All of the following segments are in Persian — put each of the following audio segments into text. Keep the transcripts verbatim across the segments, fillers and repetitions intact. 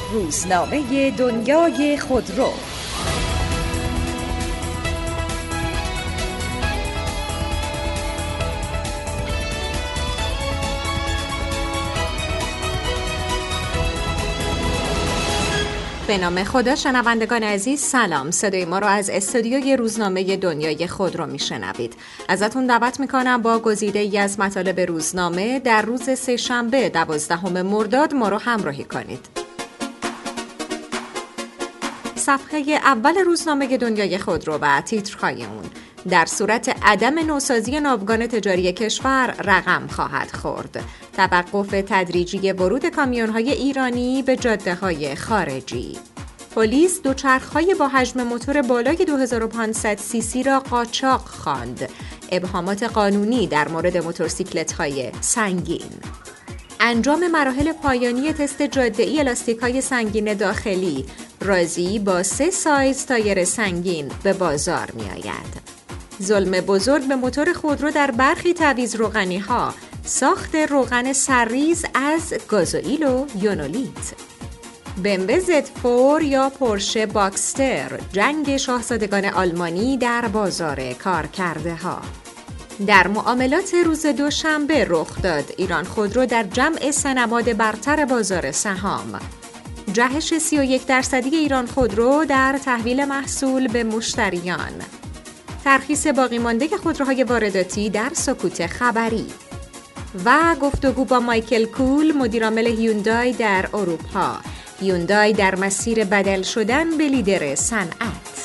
روزنامه دنیای خودرو. به نام خدا. شنوندگان عزیز سلام، صدای ما رو از استودیوی روزنامه دنیای خودرو میشنوید. ازتون دعوت میکنم با گزیده ای از مطالب روزنامه در روز سه شنبه دوازدهم مرداد ما رو همراهی کنید. صفحه اول روزنامه دنیای خودرو و تیترهای اون: در صورت عدم نوسازی ناوگان تجاری کشور رقم خواهد خورد. توقف تدریجی ورود کامیون‌های ایرانی به جاده‌های خارجی. پلیس دوچرخه‌های با حجم موتور بالای دو هزار و پانصد سی سی را قاچاق خواند. ابهامات قانونی در مورد موتورسیکلت‌های سنگین. انجام مراحل پایانی تست جاده‌ای الاستیک‌های سنگین داخلی. رازی با سه سایز تایر سنگین به بازار می‌آید. ظلم بزرگ به موتور خودرو در برخی تعویض روغنی‌ها. ساخت روغن سرریز از گازوئیل و یونولیت. بی ام دبلیو زد چهار یا پورشه باکستر، جنگ شاهزادگان آلمانی در بازار کارکرده‌ها. در معاملات روز دوشنبه رخ داد. ایران خودرو در جمع سنماد برتر بازار سهام. جهش سی و یک درصدی ایران خودرو در تحویل محصول به مشتریان. ترخیص باقی مانده خودروهای وارداتی در سکوت خبری. و گفتگو با مایکل کول، مدیرعامل هیوندای در اروپا. هیوندای در مسیر بدل شدن به لیدر صنعت.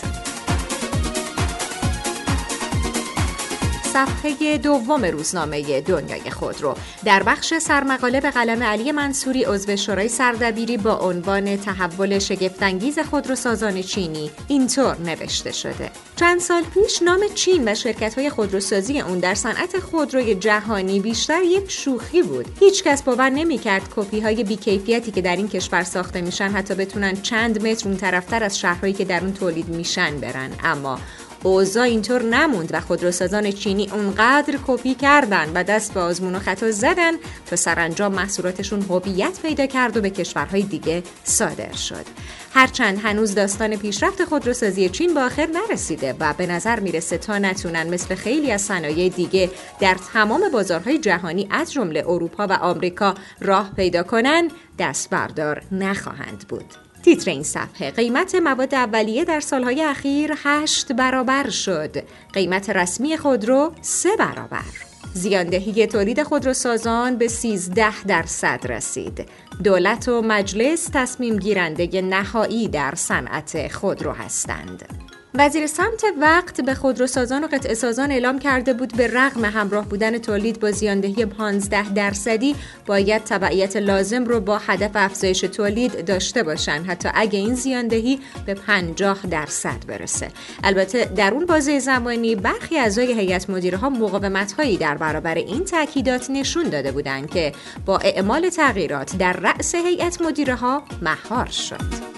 صفحه دوم روزنامه دنیای خودرو در بخش سرمقاله به قلم علی منصوری، عضو شورای سردبیری، با عنوان تحول شگفت‌انگیز خودروسازان چینی اینطور نوشته شده: چند سال پیش نام چین و شرکت‌های خودروسازی اون در صنعت خودروی جهانی بیشتر یک شوخی بود. هیچ کس باور نمی‌کرد کپی‌های بی‌کیفیتی که در این کشور ساخته میشن حتی بتونن چند متر اون طرفتر از شهرهایی که در اون تولید میشن برن. اما اوضاع اینطور نموند و خودروسازان چینی اونقدر کپی کردن و دست به آزمون و خطا زدن تا سرانجام محصولاتشون هویت پیدا کرد و به کشورهای دیگه صادر شد. هرچند هنوز داستان پیشرفت خودروسازی چین به آخر نرسیده و به نظر میرسه تا نتونن مثل خیلی از صنایع دیگه در تمام بازارهای جهانی از جمله اروپا و آمریکا راه پیدا کنن، دست بردار نخواهند بود. تیتر این صفحه: قیمت مواد اولیه در سالهای اخیر هشت برابر شد. قیمت رسمی خودرو سه برابر. زیاندهی تولید خودروسازان به سیزده درصد رسید. دولت و مجلس تصمیم گیرنده نهایی در صنعت خودرو هستند. وزیر سمت وقت به خودروسازان و قطعه سازان اعلام کرده بود به رغم همراه بودن تولید با زیاندهی پانزده درصدی باید تبعیت لازم رو با هدف افزایش تولید داشته باشن، حتی اگه این زیاندهی به پنجاه درصد برسه. البته در اون بازه زمانی برخی اعضای هیئت مدیره ها مقاومت‌هایی در برابر این تاکیدات نشون داده بودند که با اعمال تغییرات در رأس هیئت مدیره ها مهار شد.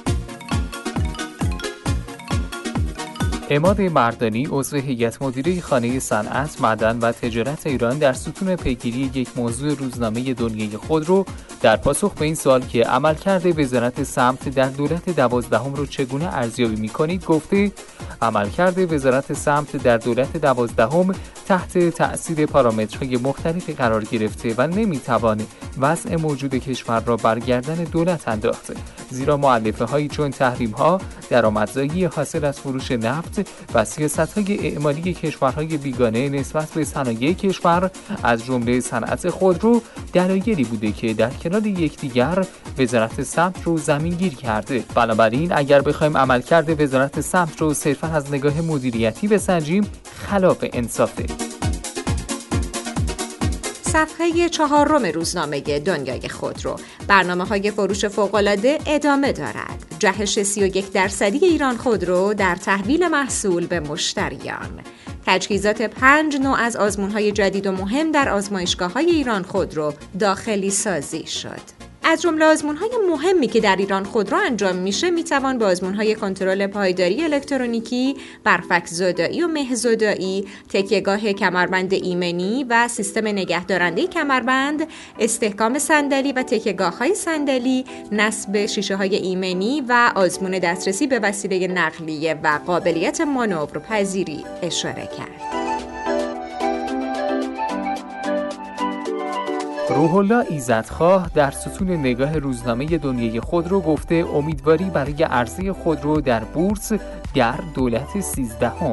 عماد مردانی، عضو هیئت مدیره خانه صنعت، معدن و تجارت ایران، در ستون پیگیری یک موضوع روزنامه دنیای خودرو در پاسخ به این سوال که عملکرد وزارت سمت در دولت دوازدهم رو چگونه ارزیابی می‌کنید گفته: عملکرد وزارت سمت در دولت دوازدهم تحت تأثیر پارامترهای مختلفی قرار گرفته و نمی‌توانه وضع موجود کشور را بر گردن دولت انداخته، زیرا مؤلفه‌هایی چون تحریم‌ها، درآمدزایی حاصل از فروش نفت و سیاست‌های اعمالی کشورهای بیگانه نسبت به صنایع کشور از جمله صنعت خودرو دلایلی بوده که در کنار یکدیگر وزارت سمت رو زمینگیر کرده. بنابراین اگر بخوایم عملکرد وزارت سمت رو صرفاً از نگاه مدیریتی بسنجیم، خلاف انصافه. صفحه چهارم روزنامه دنیای خودرو: برنامه‌های فروش فوق‌العاده ادامه دارد. جهش سی و یک درصدی ایران خودرو در تحویل محصول به مشتریان. تجهیزات پنج نوع از آزمون‌های جدید و مهم در آزمایشگاه‌های ایران خودرو داخلی سازی شد. از جمله آزمون‌های مهمی که در ایران خودرو انجام میشه میتوان به آزمون‌های کنترل پایداری الکترونیکی، برفک زدایی و مه زدایی، تکیهگاه کمربند ایمنی و سیستم نگهدارنده کمربند، استحکام صندلی و تکیهگاه‌های صندلی، نصب شیشه‌های ایمنی و آزمون دسترسی به وسیله نقلیه و قابلیت مانورپذیری اشاره کرد. روح الله ایزدخواه در ستون نگاه روزنامه دنیای خودرو گفته امیدواری برای عرضه خودرو در بورس در دولت سیزدهم.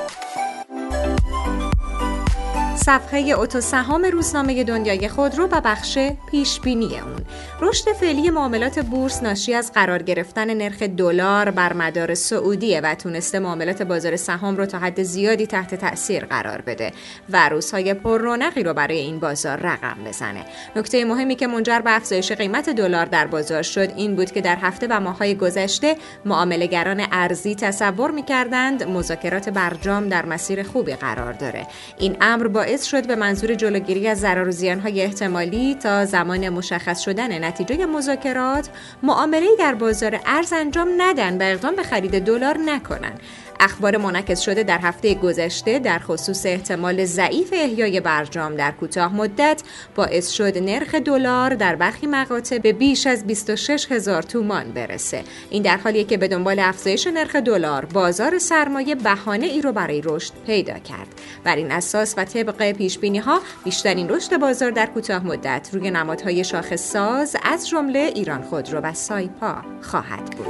صفحه اتوسهام روزنامه دنیای خودرو و بخش پیشبینی اون. رشد فعلی معاملات بورس ناشی از قرار گرفتن نرخ دلار بر مدار سعودیه و تونسته معاملات بازار سهام رو تا حد زیادی تحت تأثیر قرار بده و روزهای پر رونقی رو برای این بازار رقم بزنه. نکته مهمی که منجر به افزایش قیمت دلار در بازار شد این بود که در هفته و ماه‌های گذشته معامله‌گران ارزی تصور می‌کردند مذاکرات برجام در مسیر خوبی قرار داره. این امر باعث شد به منظور جلوگیری از ضرر و زیان‌های احتمالی تا زمان مشخص شدن نتیجه مذاکرات معامله‌ای در بازار ارز انجام ندن و اقدام به خرید دلار نکنن. اخبار منعکس شده در هفته گذشته در خصوص احتمال ضعیف احیای برجام در کوتاه مدت باعث شد نرخ دلار در برخی مقاطع به بیش از بیست و شش هزار تومان برسه. این در حالیه که به دنبال افزایش نرخ دلار بازار سرمایه بهانه ای رو برای رشد پیدا کرد. بر این اساس و طبق پیش‌بینی‌ها بیشترین رشد بازار در کوتاه مدت روی نمادهای شاخص ساز از جمله ایران خودرو و سایپا خواهد بود.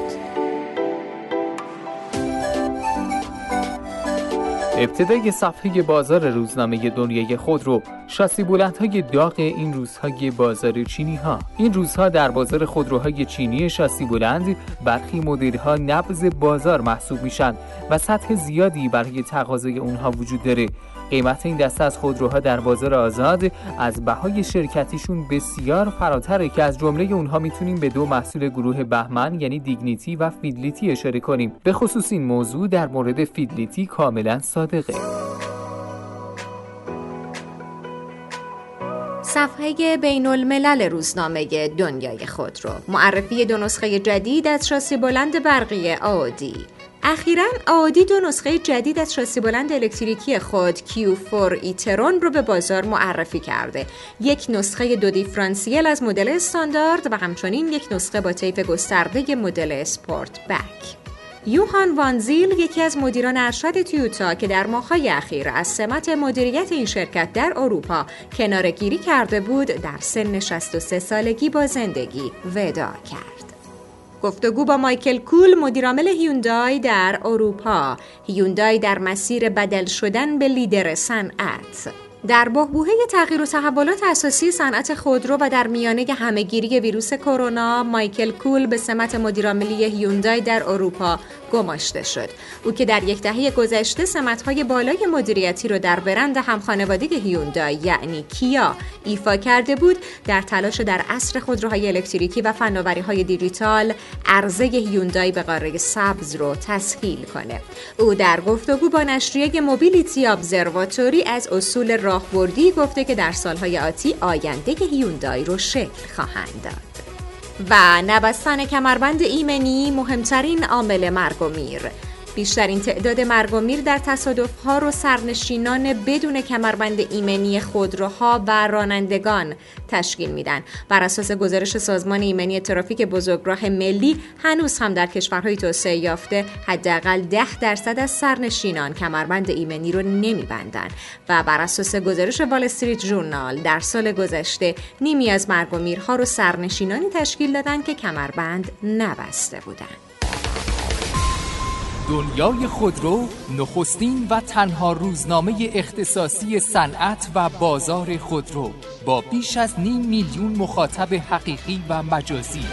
ابتدای صفحه بازار روزنامه دنیای خودرو، شاسی بلندهای داغ این روزهای بازار چینی ها. این روزها در بازار خودروهای چینی شاسی بلند برخی مدل‌ها نبض بازار محسوب میشن و سطح زیادی برای تقاضای اونها وجود داره. قیمت این دسته از خودروها در بازار آزاد از بهای شرکتیشون بسیار فراتره که از جمله اونها میتونیم به دو محصول گروه بهمن یعنی دیگنیتی و فیدلیتی اشاره کنیم. به خصوص این موضوع در مورد فیدلیتی کاملا صادقه. صفحه بین الملل روزنامه دنیای خودرو. معرفی دو نسخه جدید از شاسی بلند برقی آدی. اخیراً آدی دو نسخه جدید از شاسی بلند الکتریکی خود کیو فور ایترون رو به بازار معرفی کرده. یک نسخه دو دیفرانسیل از مدل استاندارد و همچنین یک نسخه با طیف گسترده مدل اسپورت بک. یوهان وانزیل یکی از مدیران ارشد تویوتا که در ماه‌های اخیر از سمت مدیریت این شرکت در اروپا کناره‌گیری کرده بود در سن شصت و سه سالگی با زندگی وداع کرد. گفتگو با مایکل کول مدیرعامل هیوندای در اروپا. هیوندای در مسیر بدل شدن به لیدر صنعت. در بحبوحه تغییر و تحولات اساسی صنعت خودرو و در میانه همهگیری ویروس کرونا، مایکل کول به سمت مدیرعاملی هیوندای در اروپا گماشته شد. او که در یک دهه گذشته سمت‌های بالای مدیریتی را در برند همخانوادگی هیوندای یعنی کیا ایفا کرده بود، در تلاش در عصر خودروهای الکتریکی و فناوری‌های دیجیتال عرضه هیوندای به قاره سبز رو تسهیل کنه. او در گفتگو با نشریه موبیلیتی ابزرواتوری از اصول راهبردی گفته که در سالهای آتی آینده هیوندای رو شکل خواهند داد. و نبستن کمربند ایمنی مهمترین عامل مرگ و میر. بیشترین تعداد مرگ و میر در تصادف‌ها رو سرنشینان بدون کمربند ایمنی خودروها و رانندگان تشکیل میدن. بر اساس گزارش سازمان ایمنی ترافیک بزرگراه ملی، هنوز هم در کشورهای توسعه یافته حداقل ده درصد از سرنشینان کمربند ایمنی رو نمیبندن و بر اساس گزارش وال استریت ژورنال در سال گذشته نیمی از مرگ و میرها رو سرنشینانی تشکیل دادن که کمربند نبسته بودن. دنیای خودرو نخستین و تنها روزنامه اختصاصی صنعت و بازار خودرو با بیش از نیم میلیون مخاطب حقیقی و مجازی.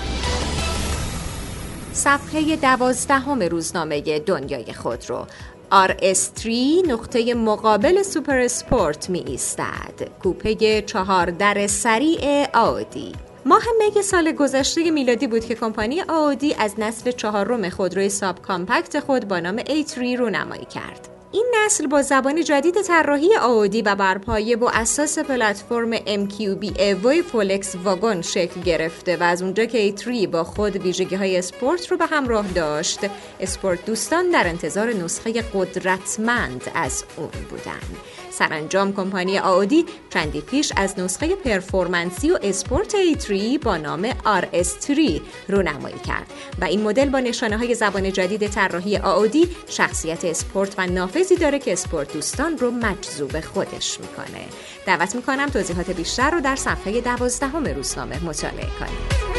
صفحه دوازدهم روزنامه دنیای خودرو. آر اس سه نقطه مقابل سوپر اسپورت می ایستد. کوپه چهار در سریع آدی. ماه می سال گذشته میلادی بود که کمپانی آدی از نسل چهارم خودروی ساب کامپکت خود با نام ای تری رونمایی کرد. این نسل با زبان جدید طراحی آودی و بر پایه و اساس پلتفرم ام کیو بی اوی فولکس واگن شکل گرفته و از اونجا که ای تری با خود ویژگی‌های اسپورت رو به همراه داشت، اسپورت دوستان در انتظار نسخه قدرتمند از اون بودند. سرانجام کمپانی آودی چندی پیش از نسخه پرفورمنسی و اسپورت ای تری با نام آر اس تری رونمایی کرد و این مدل با نشانه‌های زبان جدید طراحی آودی شخصیت اسپورت و نافذی داره که اسپورت دوستان رو مجذوب خودش میکنه. دعوت میکنم توضیحات بیشتر رو در صفحه دوازدهم روزنامه مطالعه کنید.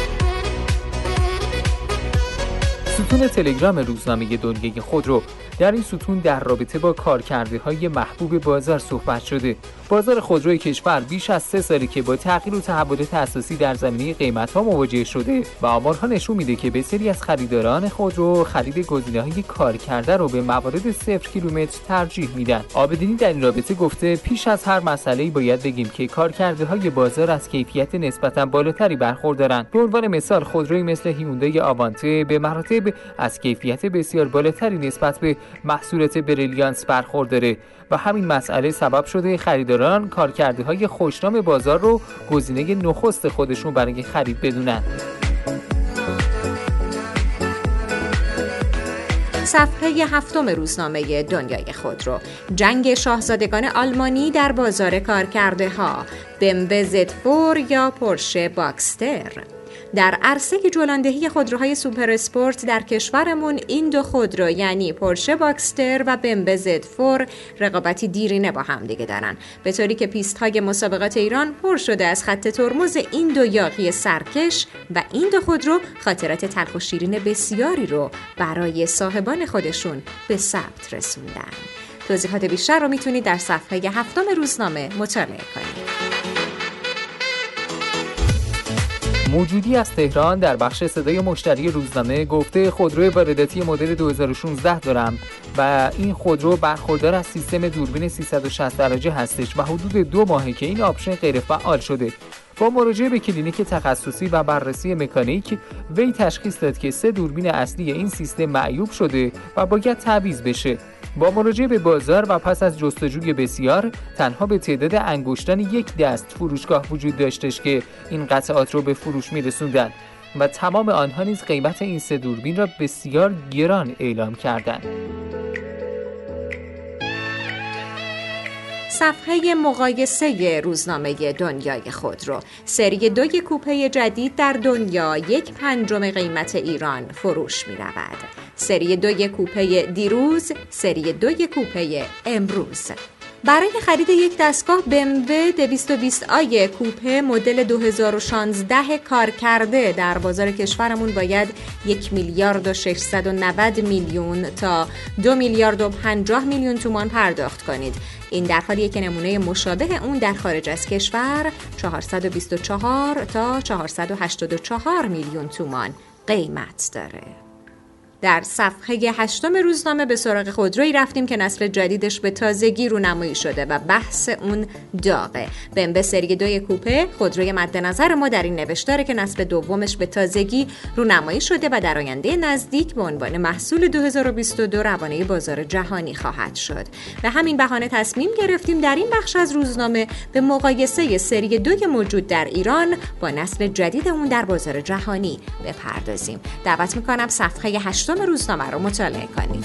ستون تلگرام روزنامه دنیای خودرو. در این ستون در رابطه با کارکرده‌های محبوب بازار صحبت شده. بازار خودروی کشور بیش از سه سالی که با تغییر و تحولات اساسی در زمینه قیمت‌ها مواجه شده و آمارها نشون میده که بسیاری از خریداران خودرو خرید گزینه‌های کارکرده رو به موارد صفر کیلومتر ترجیح میدن. آبدینی در این رابطه گفته پیش از هر مسئله‌ای باید بگیم که کارکرده‌های بازار از کیفیت نسبتاً بالاتری برخوردارن. به عنوان مثال خودروی مثل هیوندای آوانته به مراتب از کیفیت بسیار بالاتری نسبت به محصولات بریلیانس برخورداره و همین مسئله سبب شده خریداران کارکرده‌های خوشنام بازار رو گزینه نخست خودشون برای خرید بدونن. صفحه هفتم روزنامه دنیای خودرو. جنگ شاهزادگان آلمانی در بازار کارکرده‌ها، بی ام دبلیو زد فور یا پورشه باکستر. در عرصه جولاندهی خودروهای سوپر اسپورت در کشورمون این دو خودرو یعنی پورشه باکستر و بی ام دبلیو زد فور رقابتی دیرینه با هم دیگه دارن، به طوری که پیست‌های مسابقات ایران پر شده از خط ترمز این دو یاغی سرکش و این دو خودرو خاطرات تلخ و شیرین بسیاری رو برای صاحبان خودشون به ثبت رسوندن. توضیحات بیشتر رو میتونید در صفحه هفتم روزنامه مطالعه کنید. موجودی از تهران در بخش صدای مشتری روزنامه گفته خودروی وارداتی مدل دو هزار و شانزده دارم و این خودرو برخوردار از سیستم دوربین سیصد و شصت درجه هستش و حدود دو ماهه که این آپشن غیر فعال شده. با مراجعه به کلینیک تخصصی و بررسی مکانیک وی تشخیص داد که سه دوربین اصلی این سیستم معیوب شده و باید تعویض بشه. با مراجعه به بازار و پس از جستجوی بسیار تنها به تعداد انگشتان یک دست فروشگاه وجود داشتش که این قطعات رو به فروش می‌رسوندن و تمام آنها نیز قیمت این سه دوربین را بسیار گران اعلام کردند. صفحه مقایسه روزنامه دنیای خودرو. سری دوی کوپه جدید در دنیا یک پنجم قیمت ایران فروش می رود. سری دوی کوپه دیروز، سری دوی کوپه امروز. برای خرید یک دستگاه بی ام دبلیو دویست و بیست آی کوپه مدل دو هزار و شانزده کار کرده در بازار کشورمون باید یک میلیارد و ششصد و نود میلیون تا دو میلیارد و پنجاه میلیون تومان پرداخت کنید. این در حالیه که نمونه مشابه اون در خارج از کشور چهارصد و بیست و چهار تا چهارصد و هشتاد و چهار میلیون تومان قیمت داره. در صفحه هشتم روزنامه به سراغ خودرویی رفتیم که نسل جدیدش به تازگی رونمایی شده و بحث اون داغه. بی ام دبلیو سری دوی کوپه خودروی مد نظر ما در این نوشتاره که نسل دومش به تازگی رونمایی شده و در آینده نزدیک به عنوان محصول دو هزار و بیست و دو روانه بازار جهانی خواهد شد. به همین بهانه تصمیم گرفتیم در این بخش از روزنامه به مقایسه سری دوی موجود در ایران با نسل جدید اون در بازار جهانی بپردازیم. دعوت می‌کنم صفحه هشتم روزنامه رو مطالعه کنید.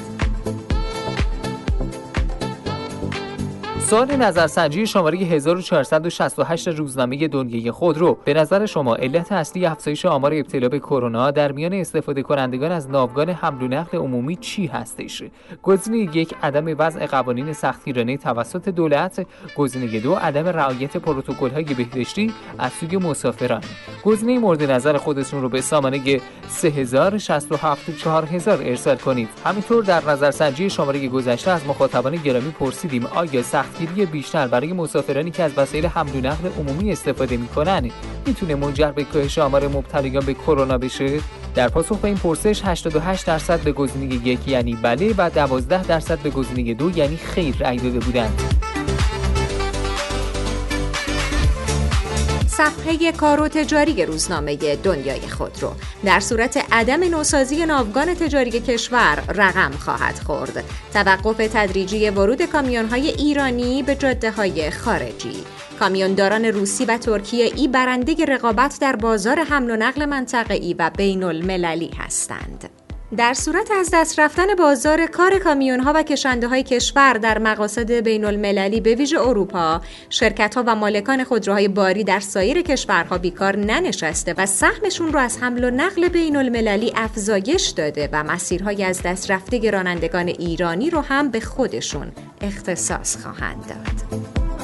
سوال نظرسنجی شماره هزار و چهارصد و شصت و هشت روزنامه دنیای خودرو. به نظر شما علت اصلی افزایش آمار ابتلا به کرونا در میان استفاده کنندگان از ناوگان حمل و نقل عمومی چی هستش؟ گزینه یک عدم وضع قوانین سختگیرانه توسط دولت، گزینه دو عدم رعایت پروتکل‌های بهداشتی از سوی مسافران. گزینه مورد نظر خودتون رو به سامانه سه هزار شصت و هفت و چهار هزار ارسال کنید. همینطور در نظرسنجی شماره گذشته از مخاطبان گرامی پرسیدیم آیا سخت گیری بیشتر برای مسافرانی که از وسایل حمل و نقل عمومی استفاده می‌کنن میتونه منجر به کاهش آمار مبتلایان به کرونا بشه؟ در پاسخ به این پرسش هشتاد و هشت درصد به گزینه یک یعنی بله و دوازده درصد به گزینه دو یعنی خیر رأی داده بودند. صفحه کار و تجاری روزنامه دنیای خودرو: در صورت عدم نوسازی ناوگان تجاری کشور رقم خواهد خورد. توقف تدریجی ورود کامیون‌های ایرانی به جاده‌های خارجی. کامیونداران روسی و ترکیه ای برنده رقابت در بازار حمل و نقل منطقه‌ای و بین المللی هستند. در صورت از دست رفتن بازار کار کامیون‌ها و کشنده‌های کشور در مقاصد بین المللی به ویژه اروپا، شرکت‌ها و مالکان خودروهای باری در سایر کشورها بیکار ننشسته و سهمشون رو از حمل و نقل بین المللی افزایش داده و مسیرهای از دست رفته رانندگان ایرانی رو هم به خودشون اختصاص خواهند داد.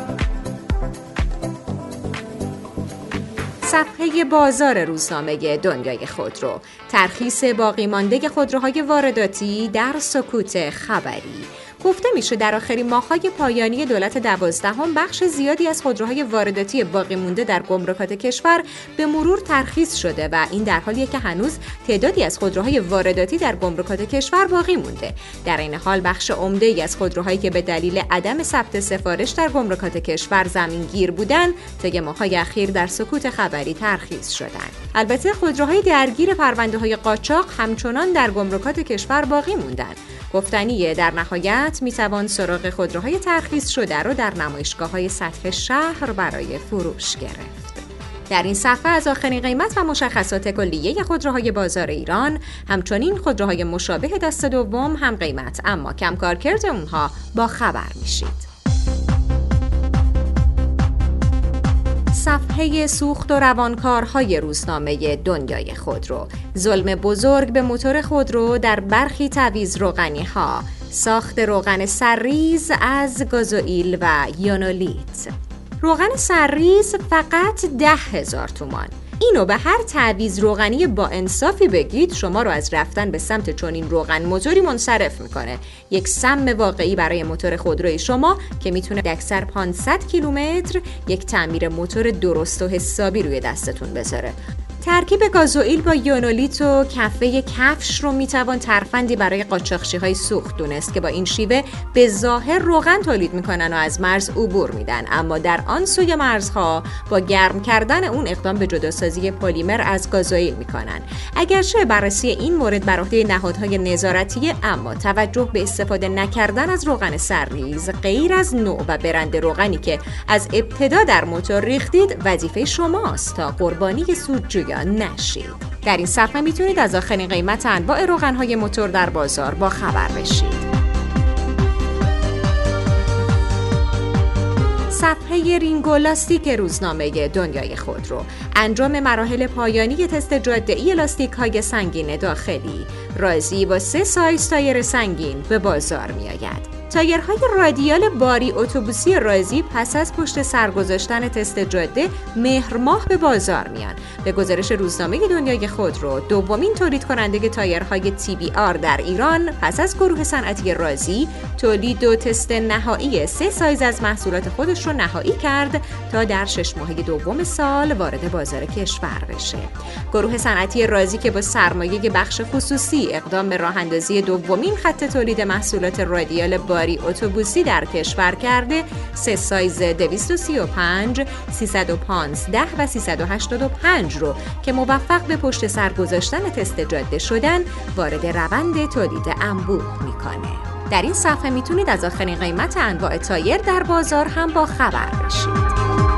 صفحه بازار روزنامه دنیای خودرو: ترخیص باقی مانده خودروهای وارداتی در سکوت خبری. گفته میشه در آخرین ماه‌های پایانی دولت دوازدهم بخش زیادی از خودروهای وارداتی باقی مونده در گمرکات کشور به مرور ترخیص شده و این در حالیه که هنوز تعدادی از خودروهای وارداتی در گمرکات کشور باقی مونده. در این حال بخش عمده‌ای از خودروهایی که به دلیل عدم ثبت سفارش در گمرکات کشور زمینگیر بودن، طی ماه‌های اخیر در سکوت خبری ترخیص شدند. البته خودروهای درگیر پرونده‌های قاچاق همچنان در گمرکات کشور باقی موندند. گفتنیه در نهایت میتوان سراغ خودروهای ترخیص شده رو در نمایشگاه‌های سطح شهر برای فروش گرفت. در این صفحه از آخرین قیمت و مشخصات کلیه خودروهای بازار ایران، همچنین خودروهای مشابه دست دوم هم قیمت اما کم کارکرد اونها با خبر میشید. صفحه سوخت و روانکارهای روزنامه دنیای خودرو: ظلم بزرگ به موتور خودرو در برخی تعویض روغنی‌ها. ساخت روغن سرریز از گازوئیل و یانولیت. روغن سرریز فقط ده هزار تومان. اینو به هر تعویض روغنی با انصافی بگید شما رو از رفتن به سمت چنین روغن موتوری منصرف میکنه. یک سم واقعی برای موتور خودروی شما که میتونه اکثر پانصد کیلومتر یک تعمیر موتور درست و حسابی روی دستتون بذاره. ترکیب گازوئیل با یانولیت و کفه کفش رو میتوان ترفندی برای قاچاقچی‌های سوخت دونست که با این شیوه به ظاهر روغن تولید میکنن و از مرز عبور میدن، اما در آن سوی مرزها با گرم کردن اون اقدام به جداسازی پلیمر از گازوئیل میکنن. اگرچه بررسی این مورد بر عهده نهادهای نظارتیه، اما توجه به استفاده نکردن از روغن سرریز غیر از نوع و برند روغنی که از ابتدا در موتور ریختید وظیفه شماست تا قربانی سودجویی نشید. در این صفحه میتونید از آخرین قیمت انواع روغن‌های موتور در بازار با خبر بشید. صفحه رینگ و لاستیک روزنامه دنیای خودرو: انجام مراحل پایانی تست جاده‌ای لاستیک‌های سنگین داخلی. رازی با سه سایز تایر سنگین به بازار میآید. تایرهای رادیال باری اتوبوسی رازی پس از پشت سر گذاشتن تست جاده مهر ماه به بازار میان. به گزارش روزنامه دنیای خودرو، دومین تولید کننده تایرهای تی بی آر در ایران پس از گروه صنعتی رازی تولید و تست نهایی سه سایز از محصولات خودش رو نهایی کرد تا در شش ماه دوم سال وارد بازار کشور بشه. گروه صنعتی رازی که با سرمایه بخش خصوصی اقدام به راه اندازی دومین خط تولید محصولات رادیال باری اتوبوسی در کشور کرده، سه سایز دویست و سی و پنج، سیصد و پانزده و سیصد و هشتاد و پنج رو که موفق به پشت سر گذاشتن تست جاده شدن وارد روند تولید انبوه میکنه. در این صفحه میتونید از آخرین قیمت انواع تایر در بازار هم با خبر بشید.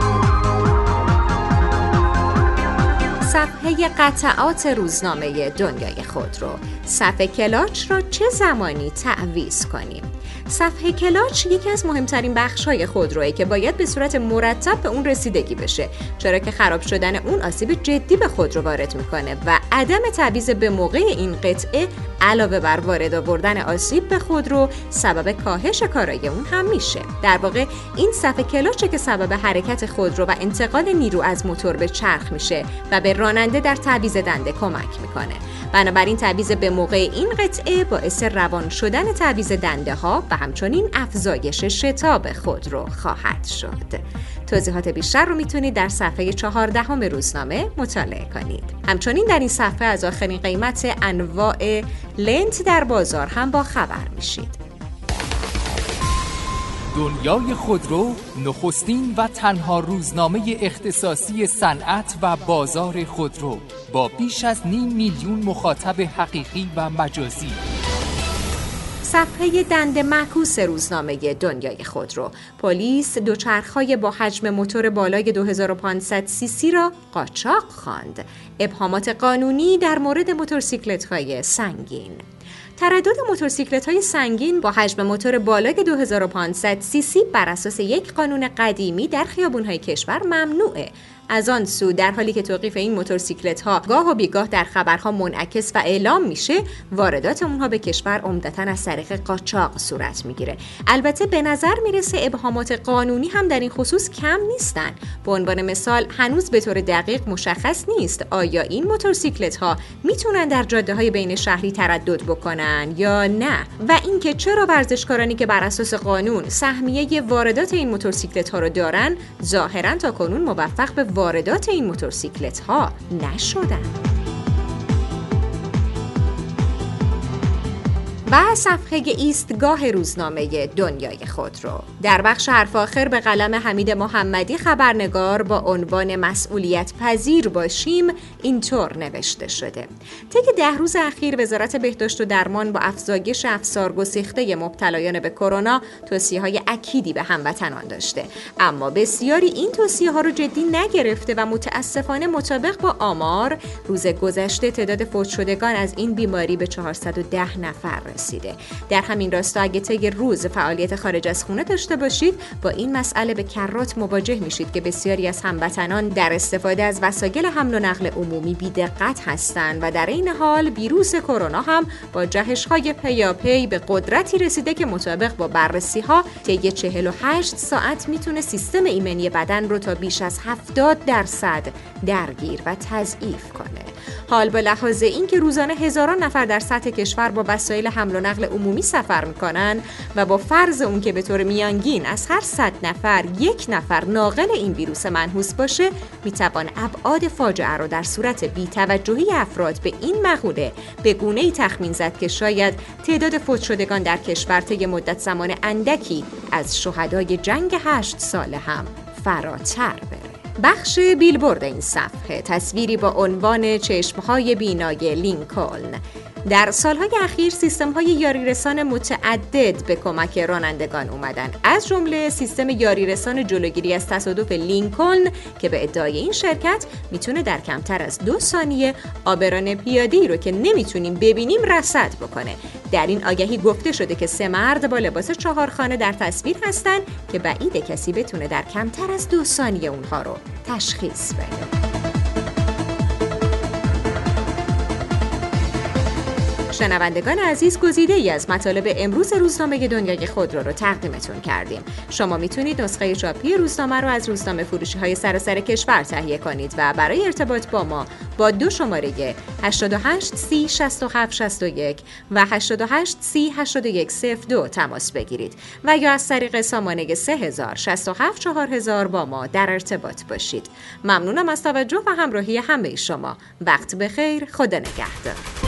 صفحه قطعات روزنامه دنیای خودرو: صفحه کلاچ را چه زمانی تعویض کنیم؟ صفحه کلاچ یکی از مهمترین بخش‌های خودروئه که باید به صورت مرتب به اون رسیدگی بشه، چرا که خراب شدن اون آسیب جدی به خودرو وارد میکنه و عدم تعویض به موقع این قطعه علاوه بر وارد آوردن آسیب به خودرو سبب کاهش کارایی اون هم میشه. در واقع این صفحه کلاچه که سبب حرکت خودرو و انتقال نیرو از موتور به چرخ میشه و به راننده در تعویض دنده کمک میکنه. بنابراین تعویض به موقع این قطعه باعث روان شدن تعویض دنده ها و همچنین افزایش شتاب خودرو خواهد شد. توضیحات بیشتر رو میتونید در صفحه چهاردهم روزنامه مطالعه کنید. همچنین در این صفحه از آخرین قیمت انواع لنت در بازار هم با خبر میشید. دنیای خودرو نخستین و تنها روزنامه اختصاصی صنعت و بازار خودرو با بیش از نیم میلیون مخاطب حقیقی و مجازی. صفحه دنده معکوس روزنامه دنیای خودرو: پلیس دوچرخهای با حجم موتور بالای دو هزار و پانصد سی سی را قاچاق خواند. ابهامات قانونی در مورد موتورسیکلت‌های سنگین. تردد موتورسیکلت‌های سنگین با حجم موتور بالای دو هزار و پانصد سی سی بر اساس یک قانون قدیمی در خیابان‌های کشور ممنوعه. از آن سو در حالی که توقیف این موتورسیکلت‌ها گاه و بیگاه در خبرها منعکس و اعلام میشه، واردات اونها به کشور عمدتاً از طریق قاچاق صورت میگیره. البته به نظر میرسه ابهامات قانونی هم در این خصوص کم نیستن. به عنوان مثال هنوز به طور دقیق مشخص نیست آیا این موتورسیکلت‌ها میتونن در جاده‌های بین شهری تردد بکنن یا نه، و اینکه چرا ورزشکارانی که بر اساس قانون سهمیه واردات این موتورسیکلت‌ها رو دارن ظاهراً تاکنون موفق به واردات این موتورسیکلت ها نشدن. و صفحه ایستگاه روزنامه دنیای خودرو در بخش حرف آخر به قلم حمید محمدی خبرنگار با عنوان مسئولیت پذیر باشیم اینطور نوشته شده: طی ده روز اخیر وزارت بهداشت و درمان با افزایش افسار گسیخته مبتلایان به کرونا توصیه‌های اکیدی به هموطنان داشته، اما بسیاری این توصیه‌ها رو جدی نگرفته و متاسفانه مطابق با آمار روز گذشته تعداد فوت شدگان از این بیماری به چهارصد و ده نفر رسیده. در همین راستا اگه طی روز فعالیت خارج از خونه داشته باشید با این مسئله به کرات مواجه میشید که بسیاری از هموطنان در استفاده از وسایل حمل و نقل عمومی بی‌دقت هستند و در این حال ویروس کرونا هم با جهش‌های پیاپی به قدرتی رسیده که مطابق با بررسی‌ها طی چهل و هشت ساعت میتونه سیستم ایمنی بدن رو تا بیش از هفتاد درصد درگیر و تضعیف کنه. حال به لحاظ اینکه روزانه هزاران نفر در سطح کشور با وسایل حمل و نقل عمومی سفر میکنن و با فرض اون که به طور میانگین از هر صد نفر یک نفر ناقل این ویروس منحوس باشه، میتوان ابعاد فاجعه رو در صورت بی‌توجهی افراد به این مقوله به گونه‌ای تخمین زد که شاید تعداد فوت شدگان در کشور طی مدت زمان اندکی از شهدای جنگ هشت ساله هم فراتر بره. بخش بیلبورد این صفحه تصویری با عنوان چشم‌های بینای لینکلن. در سالهای اخیر سیستم‌های یاریرسان متعدد به کمک رانندگان اومدن، از جمله سیستم یاریرسان جلوگیری از تصادف لینکلن که به ادعای این شرکت میتونه در کمتر از دو ثانیه عابران پیاده‌ای رو که نمیتونیم ببینیم رصد بکنه. در این آگهی گفته شده که سه مرد با لباس چهارخانه در تصویر هستن که بعیده کسی بتونه در کمتر از دو ثانیه اونها رو تشخیص بده. شنوندگان عزیز، گزیده‌ای از مطالب امروز روزنامه دنیای خودرو رو تقدیمتون کردیم. شما میتونید نسخه چاپی روزنامه رو از روزنامه فروشی‌های سراسر کشور تهیه کنید و برای ارتباط با ما با دو شماره هشتاد و هشت سی شصت و هفت شصت و یک و هشتاد و هشت سی هشتاد و یک صفر دو تماس بگیرید و یا از طریق سامانه سه هزار شصت و هفت چهار هزار با ما در ارتباط باشید. ممنونم از توجه و همراهی همه شما. وقت بخیر. خدا نگهدار.